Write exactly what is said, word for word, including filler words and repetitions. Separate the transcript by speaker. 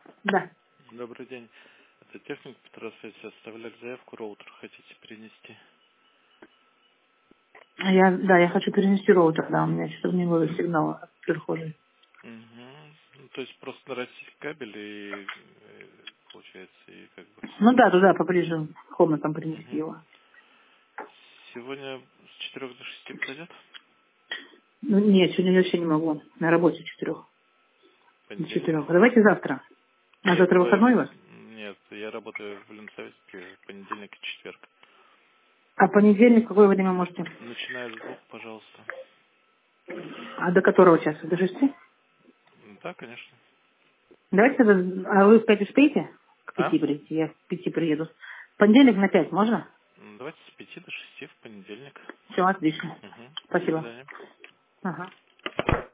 Speaker 1: Да.
Speaker 2: Добрый день. Это техник Петросвете. Оставляли заявку, роутер хотите перенести?
Speaker 1: Я, да, я хочу перенести роутер, да, у меня что-то не было сигнала от прихожей.
Speaker 2: Угу. Ну, то есть просто нарастить кабель и, э, получается, и как бы...
Speaker 1: Ну да, туда поближе к комнатам принести
Speaker 2: Угу.
Speaker 1: его.
Speaker 2: Сегодня с четырех до шести подойдет?
Speaker 1: Ну, нет, сегодня вообще не могу. На работе с четырех. До
Speaker 2: Понедельник?
Speaker 1: четырех. Давайте завтра. А
Speaker 2: Нет,
Speaker 1: завтра
Speaker 2: давай...
Speaker 1: выходной у вас?
Speaker 2: Нет, я работаю в Ленсовете понедельник и четверг.
Speaker 1: А понедельник какое время можете?
Speaker 2: Начиная с двух, пожалуйста.
Speaker 1: А до которого часа? До шести?
Speaker 2: Да, конечно.
Speaker 1: Давайте тогда... А вы в пять успеете? К
Speaker 2: А?
Speaker 1: пяти прийти. Я в пяти приеду. В понедельник на пять можно?
Speaker 2: М, Давайте с пяти до шести в понедельник.
Speaker 1: Все, отлично.
Speaker 2: Угу. До
Speaker 1: Спасибо.
Speaker 2: свидания.
Speaker 1: Ага.